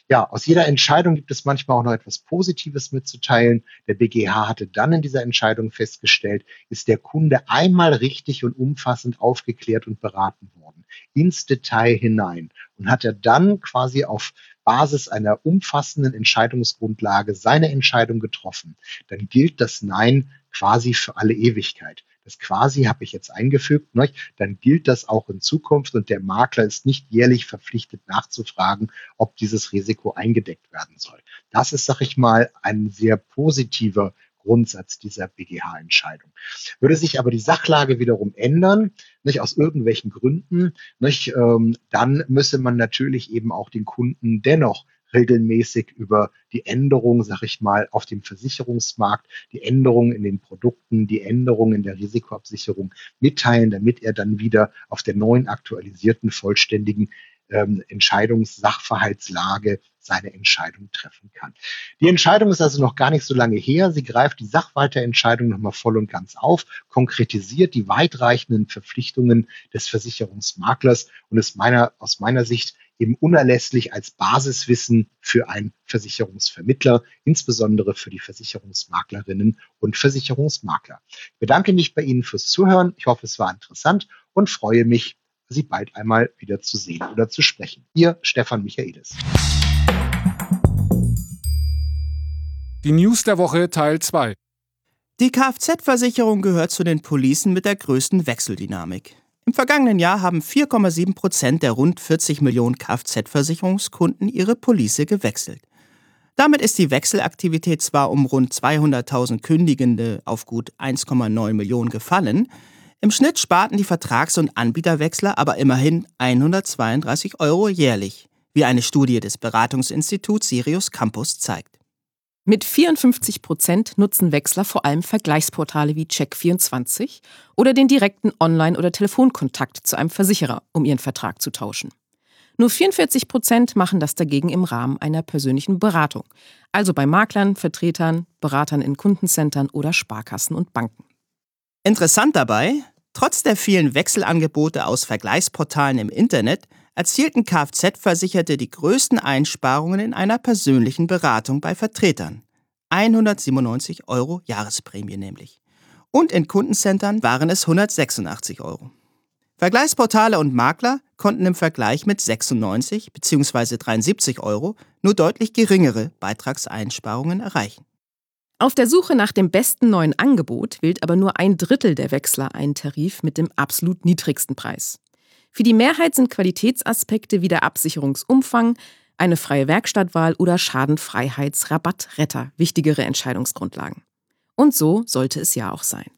Ja, aus jeder Entscheidung gibt es manchmal auch noch etwas Positives mitzuteilen. Der BGH hatte dann in dieser Entscheidung festgestellt, ist der Kunde einmal richtig und umfassend aufgeklärt und beraten worden, ins Detail hinein, und hat er dann quasi auf Basis einer umfassenden Entscheidungsgrundlage seine Entscheidung getroffen, dann gilt das Nein quasi für alle Ewigkeit. Das quasi habe ich jetzt eingefügt, ne? Dann gilt das auch in Zukunft und der Makler ist nicht jährlich verpflichtet nachzufragen, ob dieses Risiko eingedeckt werden soll. Das ist, sag ich mal, ein sehr positiver Grundsatz dieser BGH-Entscheidung. Würde sich aber die Sachlage wiederum ändern, nicht aus irgendwelchen Gründen, nicht, dann müsse man natürlich eben auch den Kunden dennoch regelmäßig über die Änderungen, sag ich mal, auf dem Versicherungsmarkt, die Änderungen in den Produkten, die Änderungen in der Risikoabsicherung mitteilen, damit er dann wieder auf der neuen, aktualisierten, vollständigen Entscheidungssachverhaltslage seine Entscheidung treffen kann. Die Entscheidung ist also noch gar nicht so lange her. Sie greift die Sachwalterentscheidung nochmal voll und ganz auf, konkretisiert die weitreichenden Verpflichtungen des Versicherungsmaklers und ist aus meiner Sicht eben unerlässlich als Basiswissen für einen Versicherungsvermittler, insbesondere für die Versicherungsmaklerinnen und Versicherungsmakler. Ich bedanke mich bei Ihnen fürs Zuhören. Ich hoffe, es war interessant und freue mich, Sie bald einmal wieder zu sehen oder zu sprechen. Ihr Stefan Michaelis. Die News der Woche Teil 2. Die Kfz-Versicherung gehört zu den Policen mit der größten Wechseldynamik. Im vergangenen Jahr haben 4,7% der rund 40 Millionen Kfz-Versicherungskunden ihre Police gewechselt. Damit ist die Wechselaktivität zwar um rund 200.000 Kündigende auf gut 1,9 Millionen gefallen, im Schnitt sparten die Vertrags- und Anbieterwechsler aber immerhin 132 € jährlich, wie eine Studie des Beratungsinstituts Sirius Campus zeigt. Mit 54% nutzen Wechsler vor allem Vergleichsportale wie Check24 oder den direkten Online- oder Telefonkontakt zu einem Versicherer, um ihren Vertrag zu tauschen. Nur 44% machen das dagegen im Rahmen einer persönlichen Beratung, also bei Maklern, Vertretern, Beratern in Kundencentern oder Sparkassen und Banken. Interessant dabei, trotz der vielen Wechselangebote aus Vergleichsportalen im Internet erzielten Kfz-Versicherte die größten Einsparungen in einer persönlichen Beratung bei Vertretern. 197 € Jahresprämie nämlich. Und in Kundencentern waren es 186 €. Vergleichsportale und Makler konnten im Vergleich mit 96 bzw. 73 € nur deutlich geringere Beitragseinsparungen erreichen. Auf der Suche nach dem besten neuen Angebot wählt aber nur 1/3 der Wechsler einen Tarif mit dem absolut niedrigsten Preis. Für die Mehrheit sind Qualitätsaspekte wie der Absicherungsumfang, eine freie Werkstattwahl oder Schadenfreiheitsrabattretter wichtigere Entscheidungsgrundlagen. Und so sollte es ja auch sein.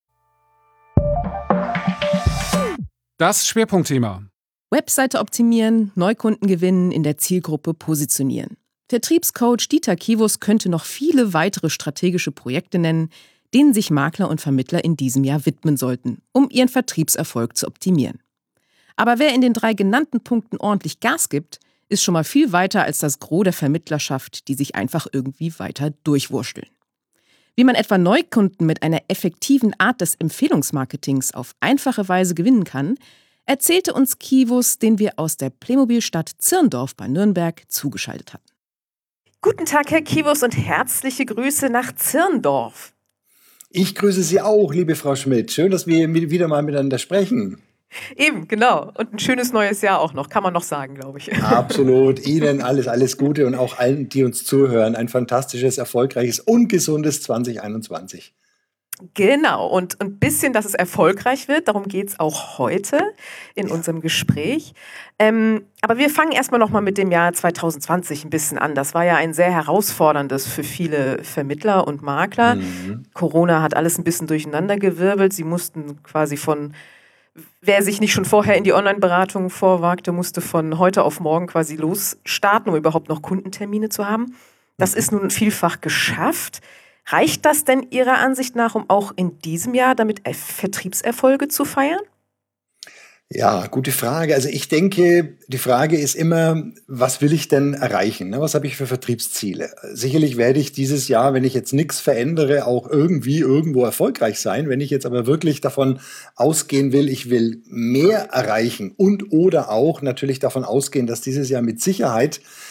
Das Schwerpunktthema. Webseite optimieren, Neukunden gewinnen, in der Zielgruppe positionieren. Vertriebscoach Dieter Kivus könnte noch viele weitere strategische Projekte nennen, denen sich Makler und Vermittler in diesem Jahr widmen sollten, um ihren Vertriebserfolg zu optimieren. Aber wer in den 3 genannten Punkten ordentlich Gas gibt, ist schon mal viel weiter als das Gros der Vermittlerschaft, die sich einfach irgendwie weiter durchwursteln. Wie man etwa Neukunden mit einer effektiven Art des Empfehlungsmarketings auf einfache Weise gewinnen kann, erzählte uns Kivus, den wir aus der Playmobil-Stadt Zirndorf bei Nürnberg zugeschaltet hatten. Guten Tag, Herr Kivus, und herzliche Grüße nach Zirndorf. Ich grüße Sie auch, liebe Frau Schmidt. Schön, dass wir wieder mal miteinander sprechen. Eben, genau. Und ein schönes neues Jahr auch noch, kann man noch sagen, glaube ich. Absolut. Ihnen alles Gute und auch allen, die uns zuhören. Ein fantastisches, erfolgreiches und gesundes 2021. Genau, und ein bisschen, dass es erfolgreich wird, darum geht es auch heute in unserem Gespräch. Aber wir fangen erstmal nochmal mit dem Jahr 2020 ein bisschen an. Das war ja ein sehr herausforderndes für viele Vermittler und Makler. Corona hat alles ein bisschen durcheinandergewirbelt. Sie mussten quasi wer sich nicht schon vorher in die Online-Beratung vorwagte, musste von heute auf morgen quasi losstarten, um überhaupt noch Kundentermine zu haben. Das ist nun vielfach geschafft. Reicht das denn Ihrer Ansicht nach, um auch in diesem Jahr damit Vertriebserfolge zu feiern? Ja, gute Frage. Also ich denke, die Frage ist immer, was will ich denn erreichen? Was habe ich für Vertriebsziele? Sicherlich werde ich dieses Jahr, wenn ich jetzt nichts verändere, auch irgendwie irgendwo erfolgreich sein. Wenn ich jetzt aber wirklich davon ausgehen will, ich will mehr erreichen und oder auch natürlich davon ausgehen, dass dieses Jahr mit Sicherheit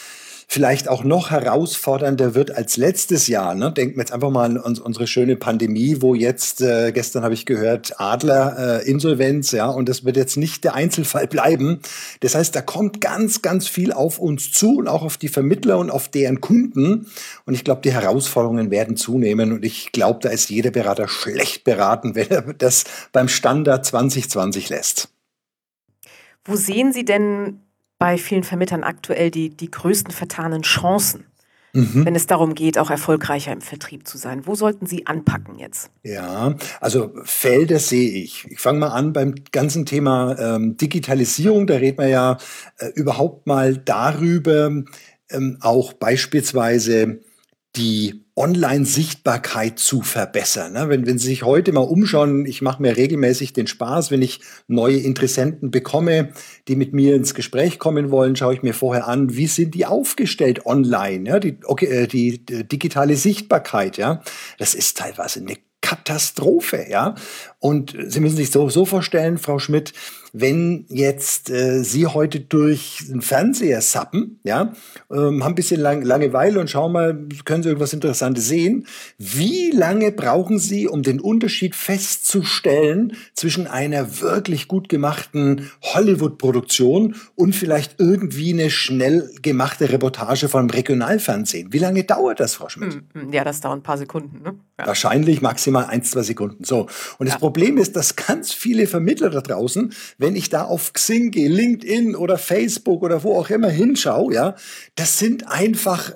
vielleicht auch noch herausfordernder wird als letztes Jahr. Ne? Denken wir jetzt einfach mal an unsere schöne Pandemie, wo jetzt, gestern habe ich gehört, Adler, Insolvenz, ja, und das wird jetzt nicht der Einzelfall bleiben. Das heißt, da kommt ganz, ganz viel auf uns zu und auch auf die Vermittler und auf deren Kunden. Und ich glaube, die Herausforderungen werden zunehmen und ich glaube, da ist jeder Berater schlecht beraten, wenn er das beim Standard 2020 lässt. Wo sehen Sie denn bei vielen Vermittlern aktuell die größten vertanen Chancen, wenn es darum geht, auch erfolgreicher im Vertrieb zu sein? Wo sollten Sie anpacken jetzt? Ja, also Felder sehe ich. Ich fange mal an beim ganzen Thema Digitalisierung. Da reden wir ja überhaupt mal darüber, auch beispielsweise die Online-Sichtbarkeit zu verbessern. Ne? Wenn Sie sich heute mal umschauen, ich mache mir regelmäßig den Spaß, wenn ich neue Interessenten bekomme, die mit mir ins Gespräch kommen wollen, schaue ich mir vorher an, wie sind die aufgestellt online, ja? Die digitale Sichtbarkeit, ja, das ist teilweise eine Katastrophe, ja. Und Sie müssen sich so vorstellen, Frau Schmidt, wenn jetzt Sie heute durch den Fernseher zappen, ja, haben ein bisschen Langeweile und schauen mal, können Sie irgendwas Interessantes sehen? Wie lange brauchen Sie, um den Unterschied festzustellen zwischen einer wirklich gut gemachten Hollywood-Produktion und vielleicht irgendwie eine schnell gemachte Reportage vom Regionalfernsehen? Wie lange dauert das, Frau Schmidt? Ja, das dauert ein paar Sekunden. Ne? Ja. Wahrscheinlich maximal 1-2 Sekunden. So. Und das Problem ist, dass ganz viele Vermittler da draußen, wenn ich da auf Xing gehe, LinkedIn oder Facebook oder wo auch immer hinschaue, ja, das sind einfach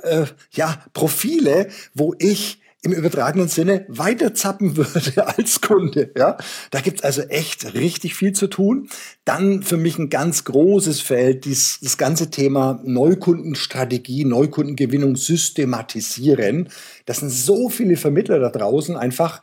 Profile, wo ich im übertragenen Sinne weiterzappen würde als Kunde. Ja? Da gibt's also echt richtig viel zu tun. Dann für mich ein ganz großes Feld, das ganze Thema Neukundenstrategie, Neukundengewinnung systematisieren. Das sind so viele Vermittler da draußen einfach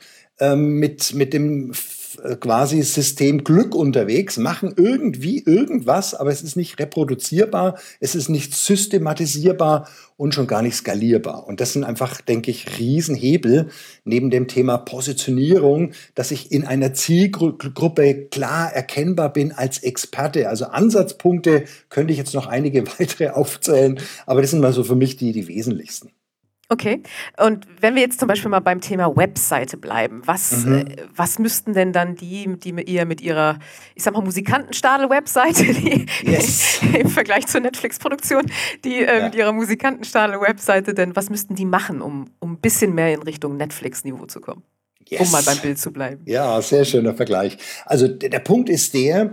mit dem quasi System Glück unterwegs, machen irgendwie irgendwas, aber es ist nicht reproduzierbar, es ist nicht systematisierbar und schon gar nicht skalierbar. Und das sind einfach, denke ich, Riesenhebel neben dem Thema Positionierung, dass ich in einer Zielgruppe klar erkennbar bin als Experte. Also Ansatzpunkte könnte ich jetzt noch einige weitere aufzählen, aber das sind mal so für mich die wesentlichsten. Okay, und wenn wir jetzt zum Beispiel mal beim Thema Webseite bleiben, was müssten denn dann die mit ihrer, ich sag mal, Musikantenstadel-Webseite, im Vergleich zur Netflix-Produktion, mit ihrer Musikantenstadel-Webseite denn, was müssten die machen, um ein bisschen mehr in Richtung Netflix-Niveau zu kommen? Yes. Um mal beim Bild zu bleiben. Ja, sehr schöner Vergleich. Also der Punkt ist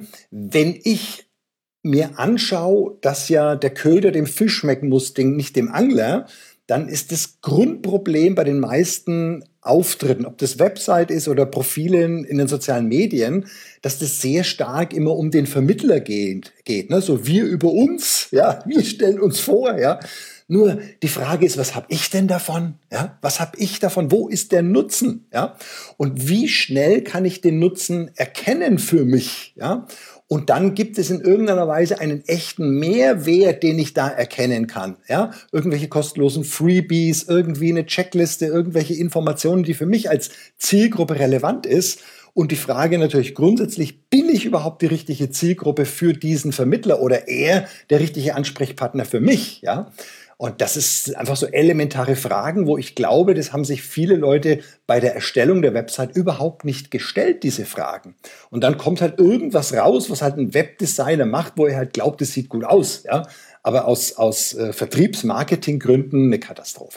wenn ich mir anschaue, dass ja der Köder dem Fisch schmecken muss, nicht dem Angler, dann ist das Grundproblem bei den meisten Auftritten, ob das Website ist oder Profilen in den sozialen Medien, dass das sehr stark immer um den Vermittler geht, ne? So wir über uns, ja, wir stellen uns vor, ja. Nur die Frage ist, was habe ich denn davon? Ja, was habe ich davon? Wo ist der Nutzen? Ja, und wie schnell kann ich den Nutzen erkennen für mich? Ja, und dann gibt es in irgendeiner Weise einen echten Mehrwert, den ich da erkennen kann. Ja, irgendwelche kostenlosen Freebies, irgendwie eine Checkliste, irgendwelche Informationen, die für mich als Zielgruppe relevant ist. Und die Frage natürlich grundsätzlich, bin ich überhaupt die richtige Zielgruppe für diesen Vermittler oder eher der richtige Ansprechpartner für mich? Ja. Und das ist einfach so elementare Fragen, wo ich glaube, das haben sich viele Leute bei der Erstellung der Website überhaupt nicht gestellt, diese Fragen. Und dann kommt halt irgendwas raus, was halt ein Webdesigner macht, wo er halt glaubt, es sieht gut aus. Ja? Aber aus Vertriebs-Marketing-Gründen eine Katastrophe.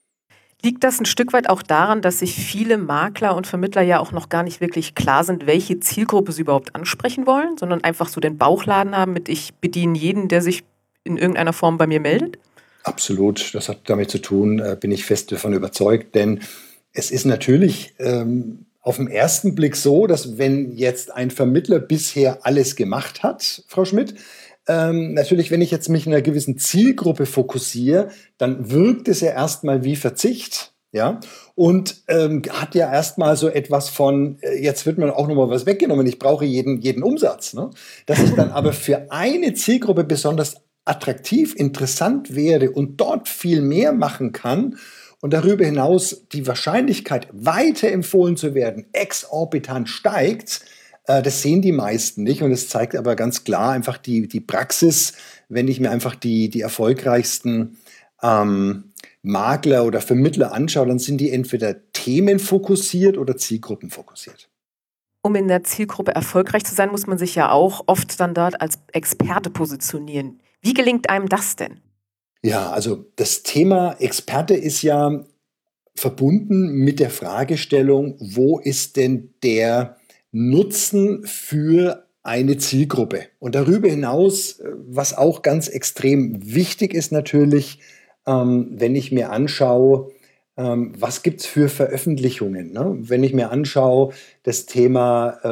Liegt das ein Stück weit auch daran, dass sich viele Makler und Vermittler ja auch noch gar nicht wirklich klar sind, welche Zielgruppe sie überhaupt ansprechen wollen, sondern einfach so den Bauchladen haben mit ich bediene jeden, der sich in irgendeiner Form bei mir meldet? Absolut, das hat damit zu tun, bin ich fest davon überzeugt, denn es ist natürlich auf den ersten Blick so, dass wenn jetzt ein Vermittler bisher alles gemacht hat, Frau Schmidt, natürlich, wenn ich jetzt mich in einer gewissen Zielgruppe fokussiere, dann wirkt es ja erstmal wie Verzicht. Ja, und hat ja erstmal so etwas von, jetzt wird mir auch nochmal was weggenommen, ich brauche jeden Umsatz. Ne? Dass ich dann aber für eine Zielgruppe besonders attraktiv, interessant werde und dort viel mehr machen kann und darüber hinaus die Wahrscheinlichkeit, weiterempfohlen zu werden, exorbitant steigt, das sehen die meisten nicht und es zeigt aber ganz klar einfach die Praxis, wenn ich mir einfach die erfolgreichsten Makler oder Vermittler anschaue, dann sind die entweder themenfokussiert oder zielgruppenfokussiert. Um in der Zielgruppe erfolgreich zu sein, muss man sich ja auch oft dann dort als Experte positionieren. Wie gelingt einem das denn? Ja, also das Thema Experte ist ja verbunden mit der Fragestellung, wo ist denn der Nutzen für eine Zielgruppe? Und darüber hinaus, was auch ganz extrem wichtig ist natürlich, wenn ich mir anschaue, was gibt es für Veröffentlichungen? Ne? Wenn ich mir anschaue, das Thema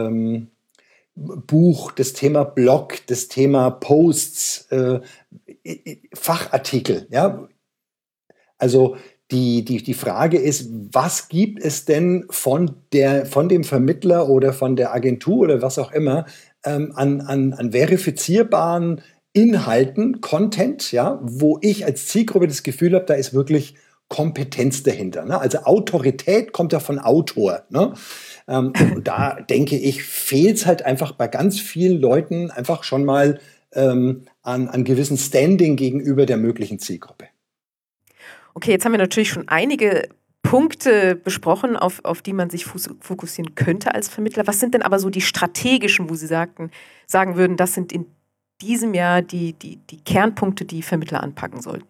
Buch, das Thema Blog, das Thema Posts, Fachartikel. Ja? Also die Frage ist, was gibt es denn von dem Vermittler oder von der Agentur oder was auch immer an verifizierbaren Inhalten, Content, ja, wo ich als Zielgruppe das Gefühl habe, da ist wirklich Kompetenz dahinter. Ne? Also Autorität kommt ja von Autor. Ne? Und da denke ich, fehlt es halt einfach bei ganz vielen Leuten einfach schon mal an gewissen Standing gegenüber der möglichen Zielgruppe. Okay, jetzt haben wir natürlich schon einige Punkte besprochen, auf die man sich fokussieren könnte als Vermittler. Was sind denn aber so die strategischen, wo Sie sagen würden, das sind in diesem Jahr die Kernpunkte, die Vermittler anpacken sollten?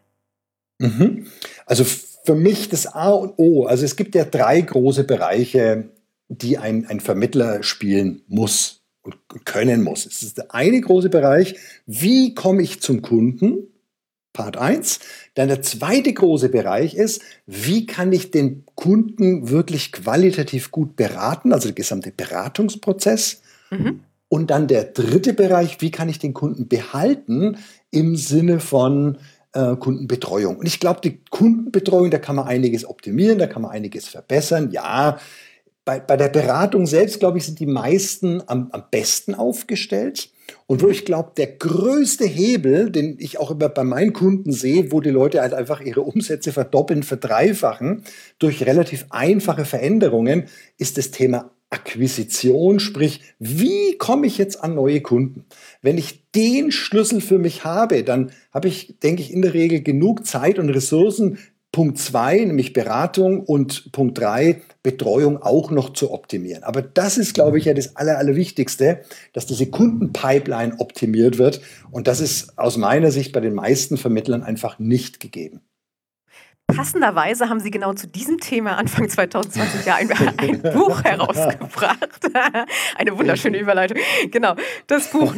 Also für mich das A und O, also es gibt ja 3 große Bereiche, die ein Vermittler spielen muss und können muss. Es ist der eine große Bereich, wie komme ich zum Kunden? Part 1. Dann der zweite große Bereich ist, wie kann ich den Kunden wirklich qualitativ gut beraten, also der gesamte Beratungsprozess. Und dann der dritte Bereich, wie kann ich den Kunden behalten im Sinne von Kundenbetreuung. Und ich glaube, die Kundenbetreuung, da kann man einiges optimieren, da kann man einiges verbessern. Ja, bei der Beratung selbst, glaube ich, sind die meisten am besten aufgestellt. Und wo ich glaube, der größte Hebel, den ich auch immer bei meinen Kunden sehe, wo die Leute halt einfach ihre Umsätze verdoppeln, verdreifachen, durch relativ einfache Veränderungen, ist das Thema Akquisition, sprich, wie komme ich jetzt an neue Kunden? Wenn ich den Schlüssel für mich habe, dann habe ich, denke ich, in der Regel genug Zeit und Ressourcen, Punkt 2, nämlich Beratung, und Punkt 3, Betreuung auch noch zu optimieren. Aber das ist, glaube ich, ja das Allerwichtigste, dass diese Kundenpipeline optimiert wird. Und das ist aus meiner Sicht bei den meisten Vermittlern einfach nicht gegeben. Passenderweise haben Sie genau zu diesem Thema Anfang 2020 ja ein Buch herausgebracht. Eine wunderschöne Überleitung. Genau, das Buch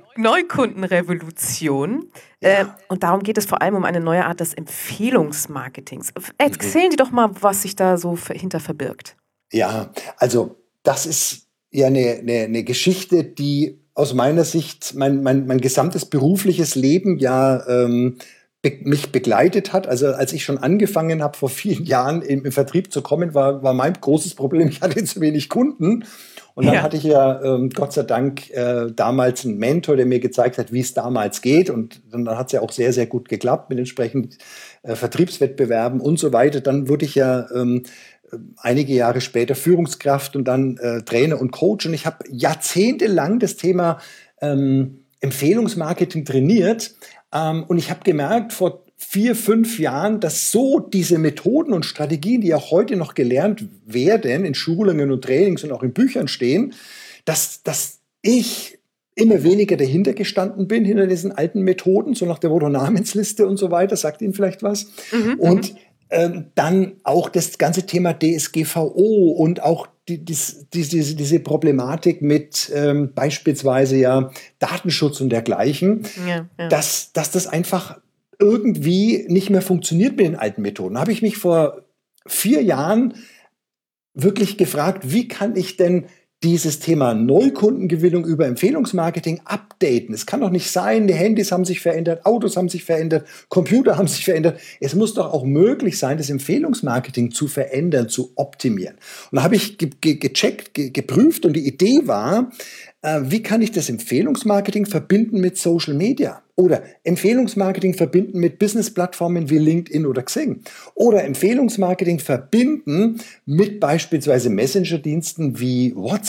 Neukundenrevolution. Ja. Und darum geht es vor allem um eine neue Art des Empfehlungsmarketings. Erzählen Sie doch mal, was sich da so hinter verbirgt. Ja, also das ist ja eine Geschichte, die aus meiner Sicht mein gesamtes berufliches Leben ja mich begleitet hat. Also als ich schon angefangen habe, vor vielen Jahren im Vertrieb zu kommen, war mein großes Problem, ich hatte zu wenig Kunden. Und dann hatte ich ja Gott sei Dank damals einen Mentor, der mir gezeigt hat, wie es damals geht. Und dann hat es ja auch sehr, sehr gut geklappt mit entsprechend Vertriebswettbewerben und so weiter. Dann wurde ich ja einige Jahre später Führungskraft und dann Trainer und Coach. Und ich habe jahrzehntelang das Thema Empfehlungsmarketing trainiert. Und ich habe gemerkt, vor 4, 5 Jahren, dass so diese Methoden und Strategien, die auch heute noch gelernt werden, in Schulungen und Trainings und auch in Büchern stehen, dass ich immer weniger dahinter gestanden bin, hinter diesen alten Methoden, so nach der Motto-Namensliste und so weiter, sagt Ihnen vielleicht was. Und dann auch das ganze Thema DSGVO und auch diese Problematik mit beispielsweise ja Datenschutz und dergleichen, dass das einfach irgendwie nicht mehr funktioniert mit den alten Methoden. Da habe ich mich vor 4 Jahren wirklich gefragt, wie kann ich denn dieses Thema Neukundengewinnung über Empfehlungsmarketing updaten. Es kann doch nicht sein, die Handys haben sich verändert, Autos haben sich verändert, Computer haben sich verändert. Es muss doch auch möglich sein, das Empfehlungsmarketing zu verändern, zu optimieren. Und da habe ich gecheckt, geprüft, und die Idee war, wie kann ich das Empfehlungsmarketing verbinden mit Social Media? Oder Empfehlungsmarketing verbinden mit Business-Plattformen wie LinkedIn oder Xing? Oder Empfehlungsmarketing verbinden mit beispielsweise Messenger-Diensten wie WhatsApp?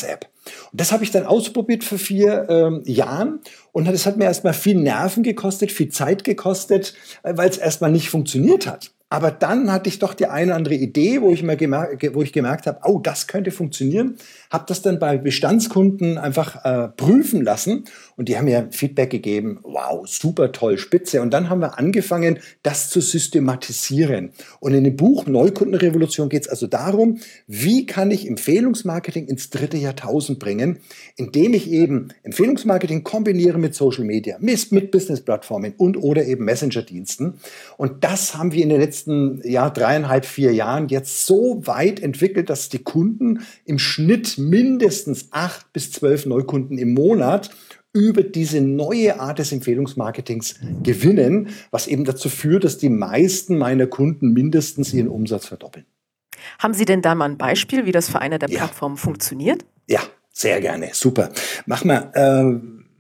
Und das habe ich dann ausprobiert für 4 Jahren und das hat mir erstmal viel Nerven gekostet, viel Zeit gekostet, weil es erstmal nicht funktioniert hat. Aber dann hatte ich doch die eine oder andere Idee, wo ich gemerkt habe, oh, das könnte funktionieren. Habe das dann bei Bestandskunden einfach prüfen lassen und die haben mir Feedback gegeben, wow, super toll, spitze. Und dann haben wir angefangen, das zu systematisieren. Und in dem Buch Neukundenrevolution geht es also darum, wie kann ich Empfehlungsmarketing ins 3. Jahrtausend bringen, indem ich eben Empfehlungsmarketing kombiniere mit Social Media, mit Business-Plattformen und oder eben Messenger-Diensten. Und das haben wir in den letzten 3,5, 4 Jahren jetzt so weit entwickelt, dass die Kunden im Schnitt mindestens 8 bis 12 Neukunden im Monat über diese neue Art des Empfehlungsmarketings gewinnen, was eben dazu führt, dass die meisten meiner Kunden mindestens ihren Umsatz verdoppeln. Haben Sie denn da mal ein Beispiel, wie das für eine der Plattformen funktioniert? Ja, sehr gerne. Super. Machen wir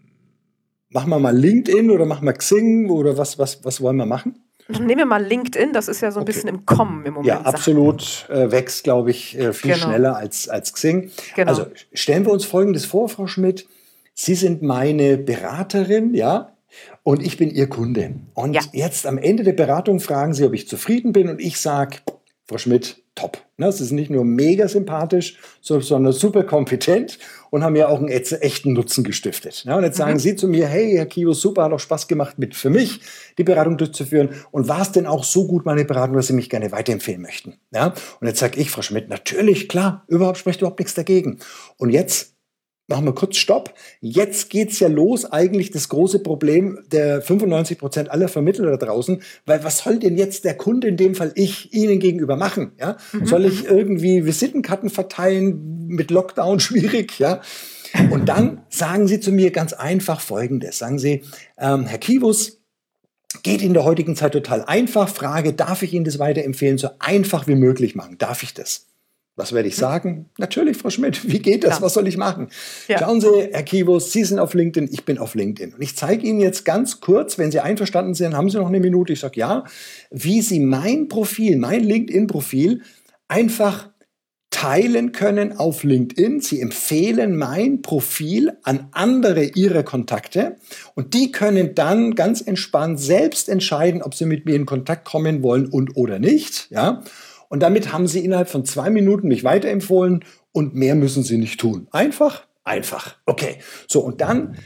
mal LinkedIn oder machen wir Xing oder was wollen wir machen? Nehmen wir mal LinkedIn, das ist ja so ein bisschen im Kommen im Moment. Ja, absolut. Wächst, glaube ich, viel schneller als Xing. Genau. Also stellen wir uns Folgendes vor, Frau Schmidt. Sie sind meine Beraterin, ja, und ich bin Ihr Kunde. Und jetzt am Ende der Beratung fragen Sie, ob ich zufrieden bin und ich sage, Frau Schmidt, top. Das ist nicht nur mega sympathisch, sondern super kompetent und haben ja auch einen echten Nutzen gestiftet. Und jetzt sagen Sie zu mir, hey, Herr Kios, super, hat auch Spaß gemacht, für mich die Beratung durchzuführen. Und war es denn auch so gut, meine Beratung, dass Sie mich gerne weiterempfehlen möchten? Ja? Und jetzt sage ich, Frau Schmidt, natürlich, klar, spricht überhaupt nichts dagegen. Und jetzt machen wir kurz Stopp. Jetzt geht's ja los, eigentlich das große Problem der 95% aller Vermittler da draußen, weil was soll denn jetzt der Kunde, in dem Fall ich, Ihnen gegenüber machen? Ja? Soll ich irgendwie Visitenkarten verteilen, mit Lockdown schwierig? Ja? Und dann sagen Sie zu mir ganz einfach Folgendes. Sagen Sie, Herr Kiewus, geht in der heutigen Zeit total einfach. Frage, darf ich Ihnen das weiterempfehlen? So einfach wie möglich machen. Darf ich das? Was werde ich sagen? Natürlich, Frau Schmidt, wie geht das? Ja. Was soll ich machen? Ja. Schauen Sie, Herr Kiewus, Sie sind auf LinkedIn, ich bin auf LinkedIn. Und ich zeige Ihnen jetzt ganz kurz, wenn Sie einverstanden sind, haben Sie noch eine Minute, ich sage ja, wie Sie mein Profil, mein LinkedIn-Profil einfach teilen können auf LinkedIn. Sie empfehlen mein Profil an andere Ihrer Kontakte und die können dann ganz entspannt selbst entscheiden, ob sie mit mir in Kontakt kommen wollen und oder nicht, ja. Und damit haben Sie innerhalb von 2 Minuten mich weiterempfohlen und mehr müssen Sie nicht tun. Einfach. Okay. So, und dann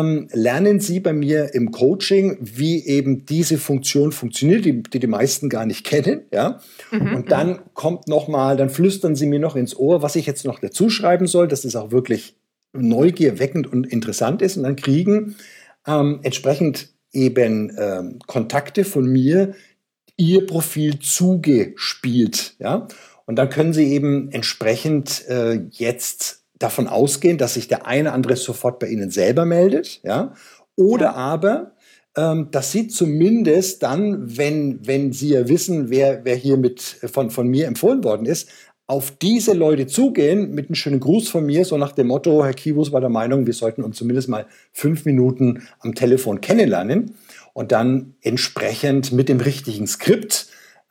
lernen Sie bei mir im Coaching, wie eben diese Funktion funktioniert, die meisten gar nicht kennen. Ja? Und dann kommt dann flüstern Sie mir noch ins Ohr, was ich jetzt noch dazu schreiben soll, dass es auch wirklich neugierweckend und interessant ist. Und dann kriegen entsprechend eben Kontakte von mir Ihr Profil zugespielt, ja, und dann können Sie eben entsprechend jetzt davon ausgehen, dass sich der eine oder andere sofort bei Ihnen selber meldet, ja, oder aber, dass Sie zumindest dann, wenn Sie ja wissen, wer hier von mir empfohlen worden ist, auf diese Leute zugehen mit einem schönen Gruß von mir, so nach dem Motto, Herr Kiewus war der Meinung, wir sollten uns zumindest mal 5 Minuten am Telefon kennenlernen. Und dann entsprechend mit dem richtigen Skript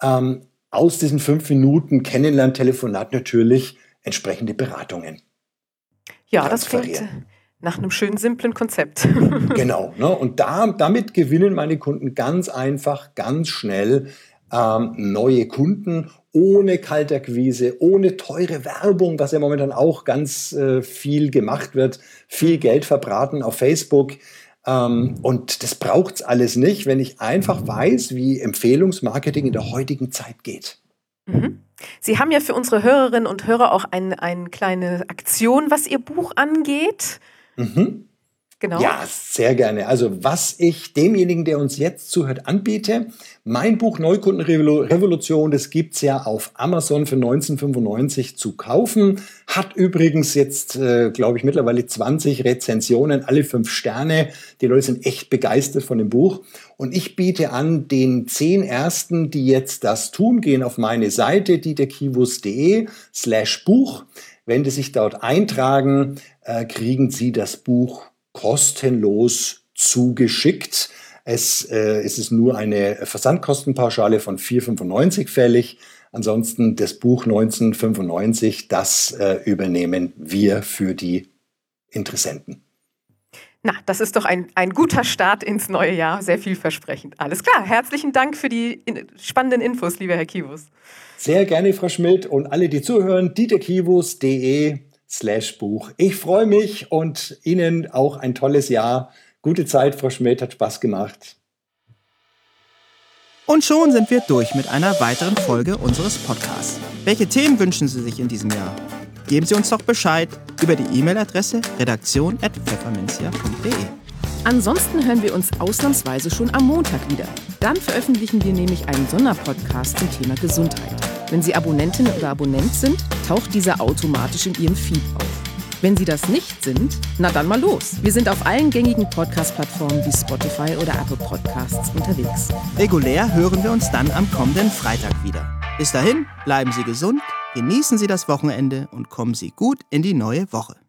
aus diesen 5 Minuten Kennenlerntelefonat natürlich entsprechende Beratungen. Ja, das klingt nach einem schönen, simplen Konzept. Genau. Ne? Und damit gewinnen meine Kunden ganz einfach, ganz schnell neue Kunden ohne Kaltakquise, ohne teure Werbung, was ja momentan auch ganz viel gemacht wird, viel Geld verbraten auf Facebook. Und das braucht's alles nicht, wenn ich einfach weiß, wie Empfehlungsmarketing in der heutigen Zeit geht. Sie haben ja für unsere Hörerinnen und Hörer auch eine kleine Aktion, was Ihr Buch angeht. Genau. Ja, sehr gerne. Also was ich demjenigen, der uns jetzt zuhört, anbiete, mein Buch Neukundenrevolution, das gibt's ja auf Amazon für 19,95 zu kaufen. Hat übrigens jetzt, glaube ich, mittlerweile 20 Rezensionen, alle 5 Sterne. Die Leute sind echt begeistert von dem Buch. Und ich biete an, den 10 Ersten, die jetzt das tun, gehen auf meine Seite, dieterkiewus.de/Buch. Wenn die sich dort eintragen, kriegen sie das Buch kostenlos zugeschickt. Es ist nur eine Versandkostenpauschale von 4,95 fällig. Ansonsten das Buch 1995, das übernehmen wir für die Interessenten. Na, das ist doch ein guter Start ins neue Jahr, sehr vielversprechend. Alles klar, herzlichen Dank für die spannenden Infos, lieber Herr Kivus. Sehr gerne, Frau Schmidt, und alle, die zuhören, dieterkivus.de/Buch. Ich freue mich und Ihnen auch ein tolles Jahr. Gute Zeit, Frau Schmidt, hat Spaß gemacht. Und schon sind wir durch mit einer weiteren Folge unseres Podcasts. Welche Themen wünschen Sie sich in diesem Jahr? Geben Sie uns doch Bescheid über die E-Mail-Adresse redaktion@pfefferminzia.de. Ansonsten hören wir uns ausnahmsweise schon am Montag wieder. Dann veröffentlichen wir nämlich einen Sonderpodcast zum Thema Gesundheit. Wenn Sie Abonnentin oder Abonnent sind, taucht dieser automatisch in Ihrem Feed auf. Wenn Sie das nicht sind, na dann mal los. Wir sind auf allen gängigen Podcast-Plattformen wie Spotify oder Apple Podcasts unterwegs. Regulär hören wir uns dann am kommenden Freitag wieder. Bis dahin, bleiben Sie gesund, genießen Sie das Wochenende und kommen Sie gut in die neue Woche.